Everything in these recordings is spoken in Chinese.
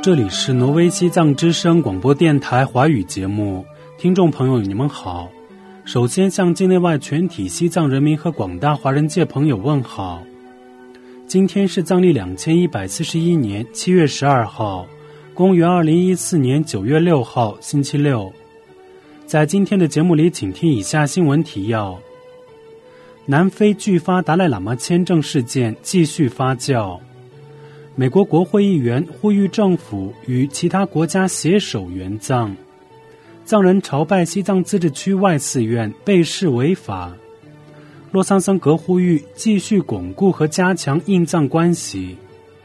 这里是挪威西藏之声广播电台华语节目，听众朋友你们好。首先向境内外全体西藏人民和广大华人界朋友问好。今天是藏历2141年7月12号，公元2014年9月6号，星期六。在今天的节目里，请听以下新闻提要。南非拒发达赖喇嘛签证事件继续发酵。美国国会议员呼吁政府与其他国家携手援藏。藏人朝拜西藏自治区外寺院被视违法。洛桑森格呼吁继续巩固和加强印藏关系。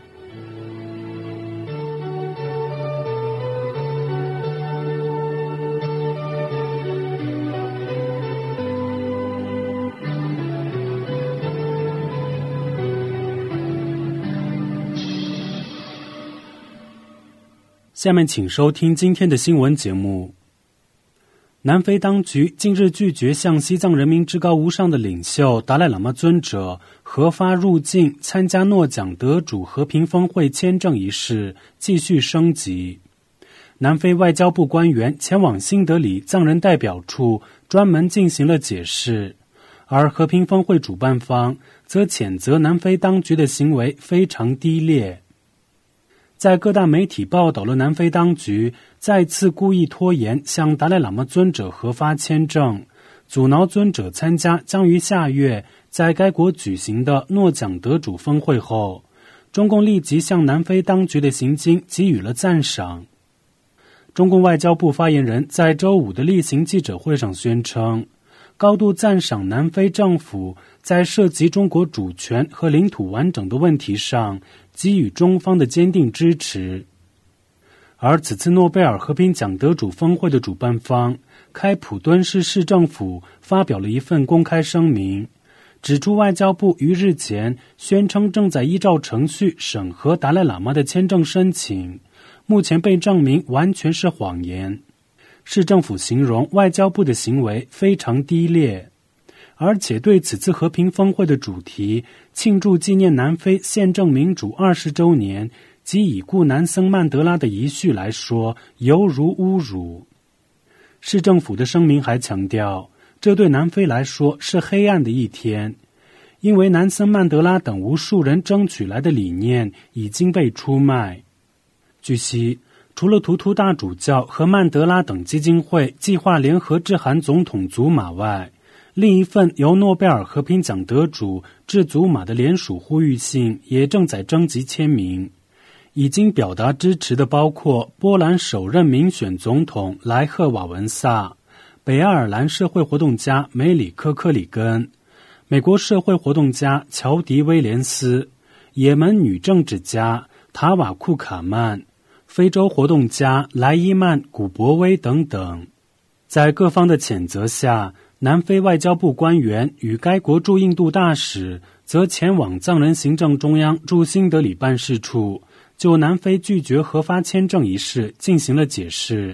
下面请收听今天的新闻节目。南非当局近日拒绝向西藏人民至高无上的领袖达赖喇嘛尊者核发入境参加诺奖得主和平峰会签证一事继续升级。南非外交部官员前往新德里藏人代表处专门进行了解释，而和平峰会主办方则谴责南非当局的行为非常低劣。在各大媒体报道了南非当局再次故意拖延向达赖喇嘛尊者核发签证，阻挠尊者参加将于下月在该国举行的诺奖得主峰会后，中共立即向南非当局的行径给予了赞赏。中共外交部发言人在周五的例行记者会上宣称，高度赞赏南非政府在涉及中国主权和领土完整的问题上给予中方的坚定支持。而此次诺贝尔和平奖得主峰会的主办方开普敦市市政府发表了一份公开声明，指出外交部于日前宣称正在依照程序审核达赖喇嘛的签证申请，目前被证明完全是谎言。市政府形容外交部的行为非常低劣，而且对此次和平峰会的主题庆祝纪念南非宪政民主20周年及已故南森曼德拉的遗绪来说，犹如侮辱。市政府的声明还强调，这对南非来说是黑暗的一天，因为南森曼德拉等无数人争取来的理念已经被出卖。据悉，除了图图大主教和曼德拉等基金会计划联合致函总统祖马外，另一份由诺贝尔和平奖得主致祖马的联署呼吁信也正在征集签名。已经表达支持的包括波兰首任民选总统莱赫瓦文萨、北爱尔兰社会活动家梅里科科里根、美国社会活动家乔迪威廉斯、也门女政治家塔瓦库卡曼、非洲活动家莱伊曼古博威等等。在各方的谴责下，南非外交部官员与该国驻印度大使则前往藏人行政中央驻新德里办事处，就南非拒绝核发签证一事进行了解释。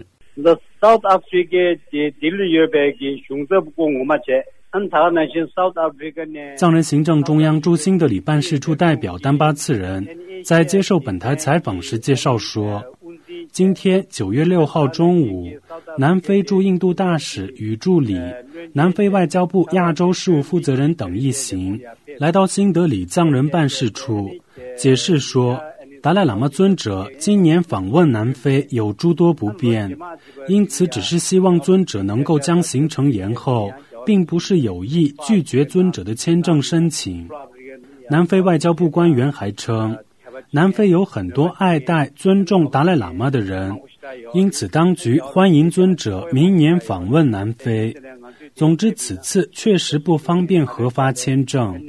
藏人行政中央驻新德里办事处代表丹巴次人在接受本台采访时介绍说，今天9月6号中午，南非驻印度大使与助理、南非外交部亚洲事务负责人等一行来到新德里藏人办事处，解释说达赖喇嘛尊者今年访问南非有诸多不便，因此只是希望尊者能够将行程延后，并不是有意拒绝尊者的签证申请。南非外交部官员还称，南非有很多爱戴、尊重达赖喇嘛的人，因此当局欢迎尊者明年访问南非。总之，此次确实不方便核发签证。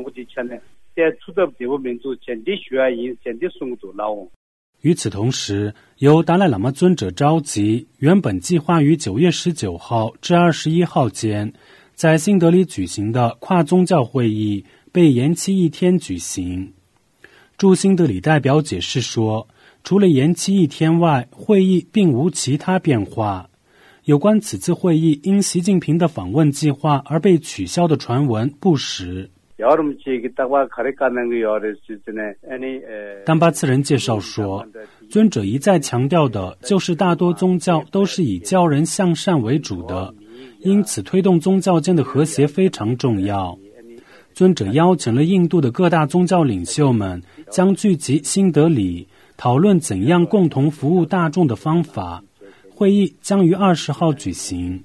与此同时，由达赖喇嘛尊者召集，原本计划于9月19号至21号间在新德里举行的跨宗教会议被延期1天举行。驻新德里代表解释说，除了延期1天外，会议并无其他变化。有关此次会议因习近平的访问计划而被取消的传闻不实。 丹巴次仁介绍说，尊者一再强调的就是大多宗教都是以教人向善为主的，因此推动宗教间的和谐非常重要。尊者邀请了印度的各大宗教领袖们，将聚集新德里，讨论怎样共同服务大众的方法。会议将于20号举行。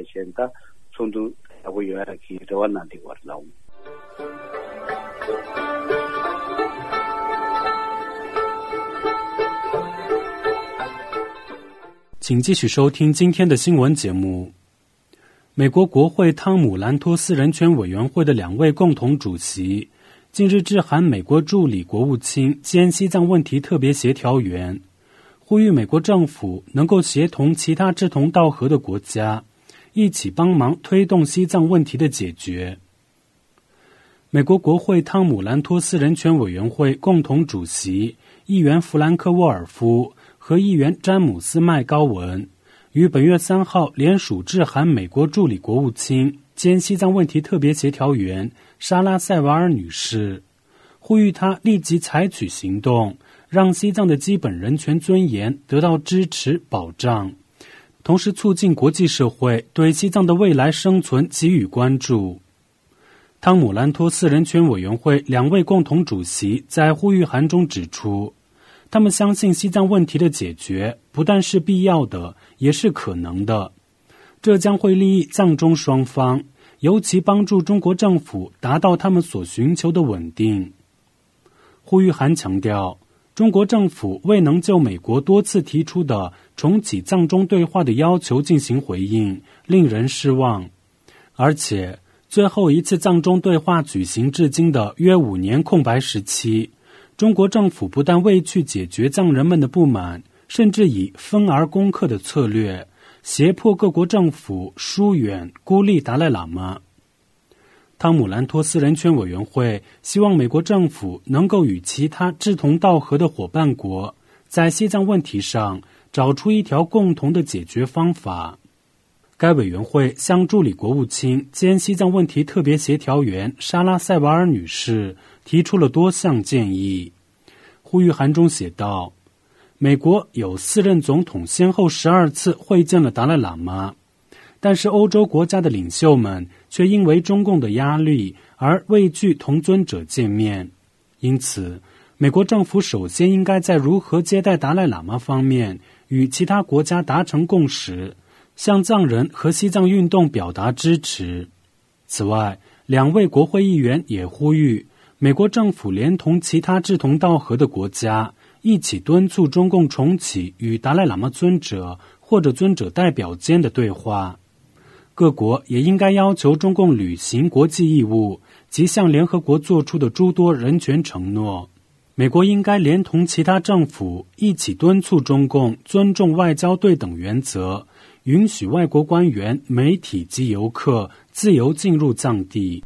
请继续收听今天的新闻节目。美国国会汤姆兰托斯人权委员会的2位共同主席近日致函美国助理国务卿兼西藏问题特别协调员，呼吁美国政府能够协同其他志同道合的国家，一起帮忙推动西藏问题的解决。美国国会汤姆兰托斯人权委员会共同主席议员弗兰克·沃尔夫和议员詹姆斯·麦高文于本月3号联署致函美国助理国务卿兼西藏问题特别协调员莎拉·塞瓦尔女士，呼吁她立即采取行动，让西藏的基本人权尊严得到支持保障，同时促进国际社会对西藏的未来生存给予关注。汤姆兰托斯人权委员会2位共同主席在呼吁函中指出，他们相信西藏问题的解决不但是必要的，也是可能的，这将会利益藏中双方，尤其帮助中国政府达到他们所寻求的稳定。呼吁函强调，中国政府未能就美国多次提出的重启藏中对话的要求进行回应，令人失望。而且，最后一次藏中对话举行至今的约5年空白时期，中国政府不但未去解决藏人们的不满，甚至以分而攻克的策略，胁迫各国政府疏远、孤立达赖喇嘛。汤姆兰托斯人权委员会希望美国政府能够与其他志同道合的伙伴国，在西藏问题上找出一条共同的解决方法。该委员会向助理国务卿兼西藏问题特别协调员莎拉·塞瓦尔女士提出了多项建议。呼吁函中写道，美国有4任总统先后12次会见了达赖喇嘛，但是欧洲国家的领袖们却因为中共的压力而畏惧同尊者见面。因此，美国政府首先应该在如何接待达赖喇嘛方面与其他国家达成共识，向藏人和西藏运动表达支持。此外，2位国会议员也呼吁美国政府连同其他志同道合的国家，一起敦促中共重启与达赖喇嘛尊者或者尊者代表间的对话。各国也应该要求中共履行国际义务及向联合国做出的诸多人权承诺。美国应该连同其他政府一起敦促中共尊重外交对等原则，允许外国官员、媒体及游客自由进入藏地。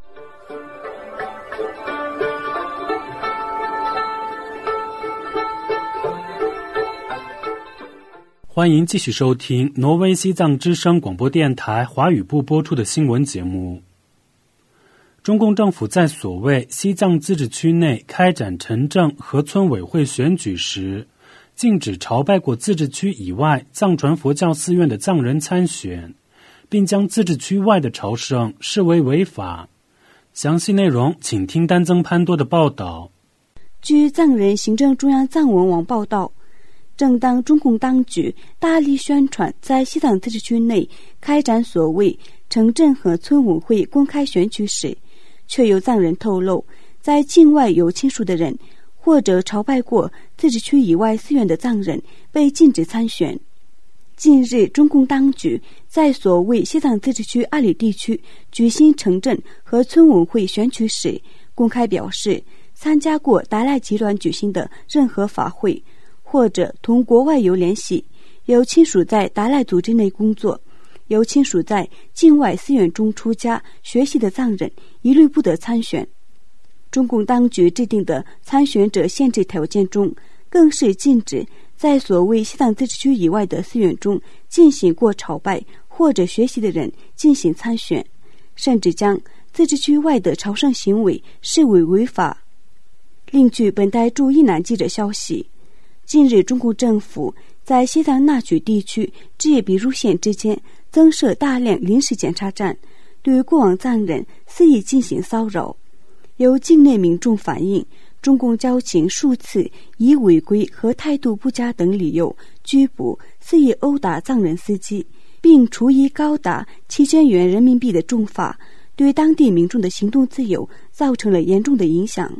欢迎继续收听挪威西藏之声广播电台华语部播出的新闻节目。中共政府在所谓西藏自治区内开展城镇和村委会选举时，禁止朝拜过自治区以外藏传佛教寺院的藏人参选，并将自治区外的朝圣视为违法。详细内容请听丹增潘多的报道。 据藏人行政中央藏文网报道，正当中共当局大力宣传在西藏自治区内开展所谓城镇和村委会公开选举时，却有藏人透露，在境外有亲属的人或者朝拜过自治区以外寺院的藏人被禁止参选。近日，中共当局在所谓西藏自治区阿里地区举行城镇和村委会选举时，公开表示，参加过达赖集团举行的任何法会，或者同国外有联系，有亲属在达赖组织内工作，有亲属在境外寺院中出家学习的藏人一律不得参选。中共当局制定的参选者限制条件中，更是禁止在所谓西藏自治区以外的寺院中进行过朝拜或者学习的人进行参选，甚至将自治区外的朝圣行为视为违法。另据本台驻伊南记者消息，近日中共政府在西藏那曲地区至比如县之间增设大量临时检查站，对过往藏人肆意进行骚扰。有境内民众反映，中共交警数次以违规和态度不佳等理由拘捕、肆意殴打藏人司机，并处以高达7000元人民币的重罚，对当地民众的行动自由造成了严重的影响。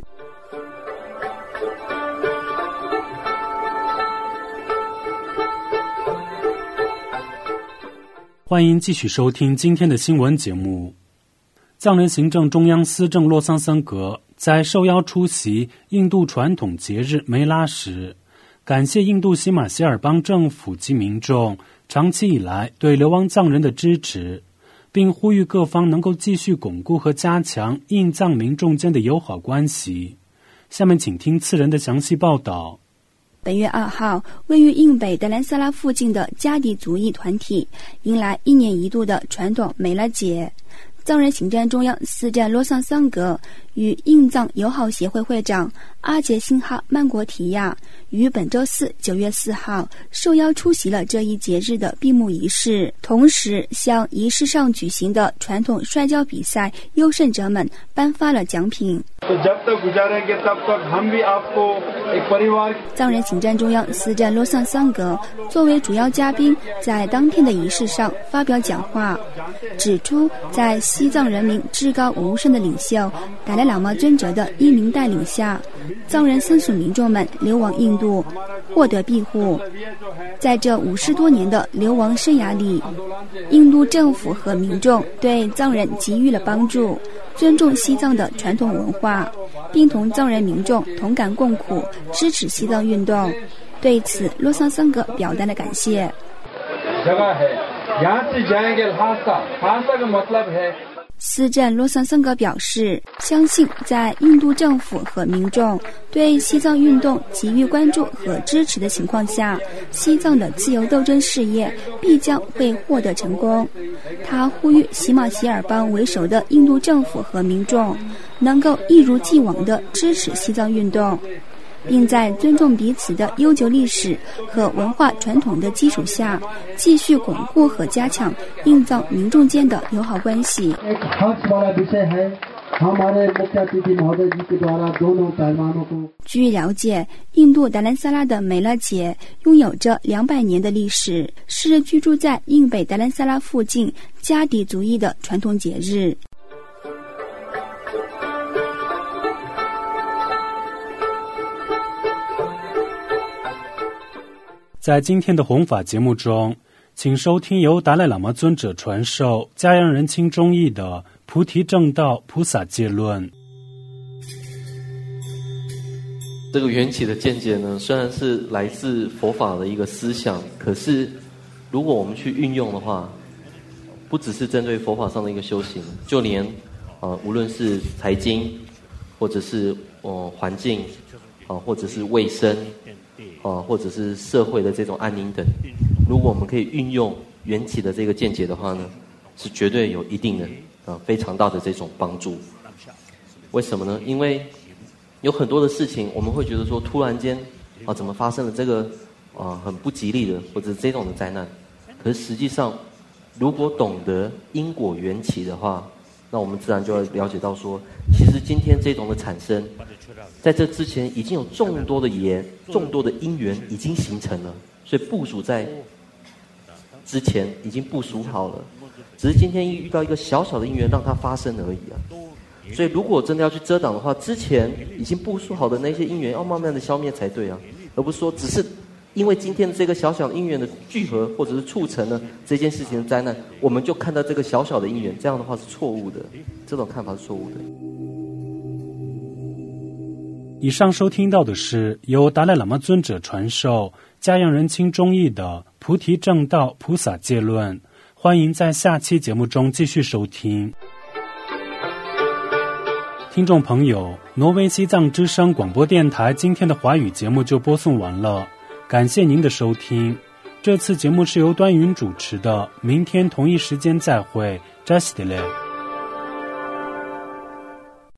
欢迎继续收听今天的新闻节目。藏人行政中央司政洛桑森格在受邀出席印度传统节日梅拉时，感谢印度喜马偕尔邦政府及民众长期以来对流亡藏人的支持，并呼吁各方能够继续巩固和加强印藏民众间的友好关系。下面请听次人的详细报道。 本月2号，位于印北德兰萨拉附近的加迪族裔团体迎来1年1度的传统梅拉节。藏人行政中央司政洛桑桑格与印藏友好协会会长阿杰辛哈曼国提亚于本周四9月4号受邀出席了这一节日的闭幕仪式，同时向仪式上举行的传统摔跤比赛优胜者们颁发了奖品。藏人行政中央司政洛桑桑格作为主要嘉宾，在当天的仪式上发表讲话，指出在西藏人民至高无上的领袖达赖喇嘛尊者的英明带领下，藏人僧俗民众们流亡印度，获得庇护。在这50多年的流亡生涯里，印度政府和民众对藏人给予了帮助，尊重西藏的传统文化，并同藏人民众同甘共苦，支持西藏运动。对此，洛桑桑格表达了感谢。司政洛桑桑格表示，相信在印度政府和民众对西藏运动给予关注和支持的情况下，西藏的自由斗争事业必将会获得成功。他呼吁喜马偕尔邦为首的印度政府和民众能够一如既往地支持西藏运动，并在尊重彼此的悠久历史和文化传统的基础下，继续巩固和加强印藏民众间的友好关系。据了解，印度达兰萨拉的梅拉节拥有着200年的历史，是居住在印北达兰萨拉附近加迪族裔的传统节日。 在今天的弘法节目中，请收听由达赖喇嘛尊者传授嘉阳人亲中译的菩提正道菩萨戒论。 这个缘起的见解呢，虽然是来自佛法的一个思想，可是如果我们去运用的话，不只是针对佛法上的一个修行，就连无论是财经，或者是环境，或者是卫生，或者是社会的这种安宁等，如果我们可以运用缘起的这个见解的话呢，是绝对有一定的非常大的这种帮助。为什么呢？因为有很多的事情我们会觉得说突然间怎么发生了这个很不吉利的或者这种的灾难，可是实际上如果懂得因果缘起的话，那我们自然就会了解到说，其实今天这种的产生，在这之前已经有众多的因缘已经形成了，所以部署在之前已经部署好了，只是今天遇到一个小小的因缘让它发生而已啊。所以如果真的要去遮挡的话，之前已经部署好的那些因缘要慢慢的消灭才对啊，而不是说只是因为今天的这个小小的因缘的聚合或者是促成了这件事情的灾难，我们就看到这个小小的因缘，这样的话是错误的，这种看法是错误的。 以上收听到的是由达赖喇嘛尊者传授嘉阳人亲中译的菩提正道菩萨戒论，欢迎在下期节目中继续收听。听众朋友，挪威西藏之声广播电台今天的华语节目就播送完了，感谢您的收听。这次节目是由端云主持的，明天同一时间再会，扎西德勒。